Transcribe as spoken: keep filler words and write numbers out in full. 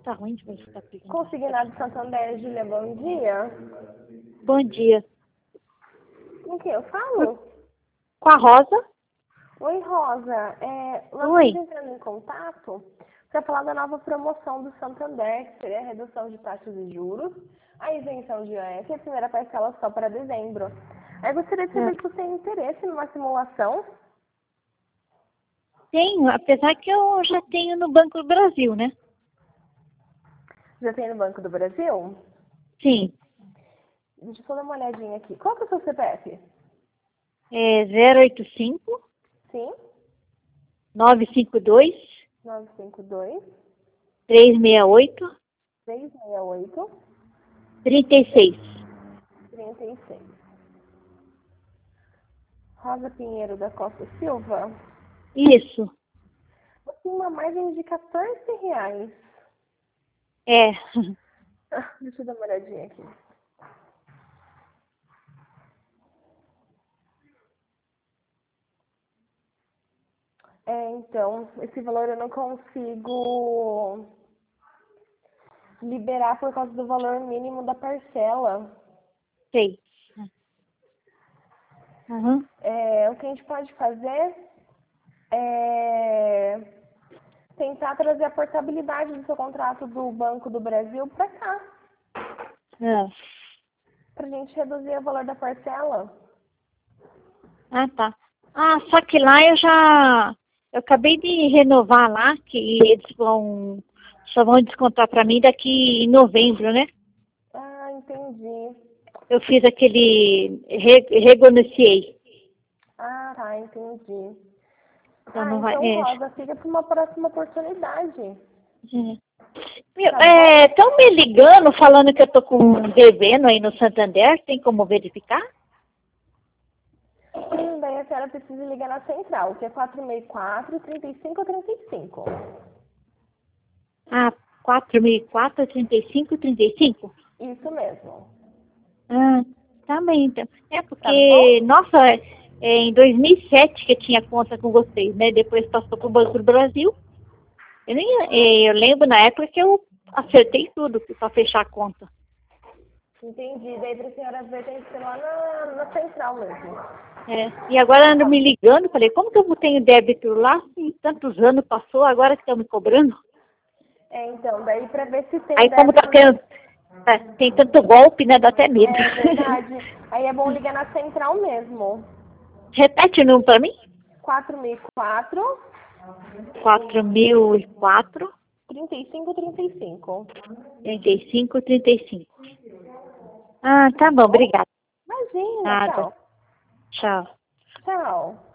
tá ruim de você estar pegando. Consignado Santander, Júlia, bom dia. Bom dia. Com quem eu falo? Com a Rosa? Oi, Rosa. É, nós Oi. estamos entrando em contato para falar da nova promoção do Santander, que seria a redução de taxas de juros, a isenção de I O F e a primeira parcela só para dezembro. Aí eu gostaria de saber É. se você tem interesse numa simulação. Tenho, apesar que eu já tenho no Banco do Brasil, né? Já tem no Banco do Brasil? Sim. Deixa eu só dar uma olhadinha aqui. Qual que é o seu C P F? É zero oito cinco, Sim? nove cinco dois, nove cinco dois, três seis oito, três seis oito, três seis. três seis. Rosa Pinheiro da Costa Silva. Isso. Você tem uma margem de quatorze reais. É. Ah, deixa eu dar uma olhadinha aqui. É, então, esse valor eu não consigo liberar por causa do valor mínimo da parcela. Sei. Uhum. É, o que a gente pode fazer é tentar trazer a portabilidade do seu contrato do Banco do Brasil para cá, É. para a gente reduzir o valor da parcela. Ah, tá. Ah, só que lá eu já... Eu acabei de renovar lá, que eles vão... Só vão descontar pra mim daqui em novembro, né? Ah, entendi. Eu fiz aquele... Re, renegociei. Ah, tá, entendi. Então Ah, não vai... então, É, Rosa, fica para uma próxima oportunidade. Tá bom? estão me ligando, falando que eu tô com devendo aí no Santander. Tem como verificar? Sim, daí a senhora precisa ligar na central, que é quatro seis quatro, três cinco três cinco. Ah, quatro mil e quatro, trinta e cinco, trinta e cinco? Isso mesmo. Ah, tá bem, então. É Tá bom? porque, nossa, é em dois mil e sete que eu tinha conta com vocês, né? Depois passou pro Banco do Brasil. Eu, nem, é, eu lembro na época que eu acertei tudo para fechar a conta. Entendi. Daí pra senhora ver tem que ser lá na, na central mesmo. É, e agora andam me ligando, falei, como que eu tenho débito lá? E tantos anos passou, agora que estão me cobrando. É, então, daí pra ver se tem Aí como tá débito na... tendo, é, tem tanto golpe, né? Dá até medo. É verdade. Aí é bom ligar na central mesmo. Repete o número para mim. quatro seis quatro, quatro mil e quatro, três cinco três cinco. trinta e cinco, trinta e cinco. Ah, tá bom, obrigada. Imagina, Nada. tchau. Tchau. Tchau.